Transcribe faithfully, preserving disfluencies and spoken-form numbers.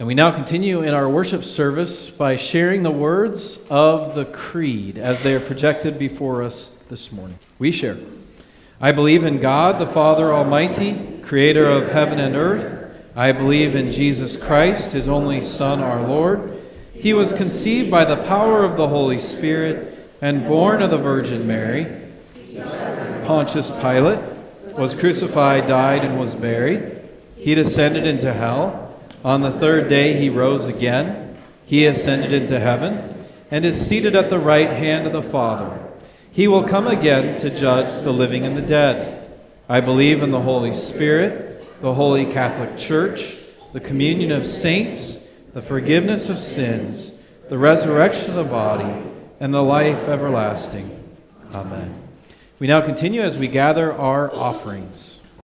And we now continue in our worship service by sharing the words of the Creed as they are projected before us this morning. We share. I believe in God, the Father Almighty, creator of heaven and earth. I believe in Jesus Christ, his only Son, our Lord. He was conceived by the power of the Holy Spirit and born of the Virgin Mary. Pontius Pilate was crucified, died, and was buried. He descended into hell. On the third day he rose again. He ascended into heaven and is seated at the right hand of the Father. He will come again to judge the living and the dead. I believe in the Holy Spirit, the Holy Catholic Church, the communion of saints, the forgiveness of sins, the resurrection of the body, and the life everlasting. Amen. We now continue as we gather our offerings.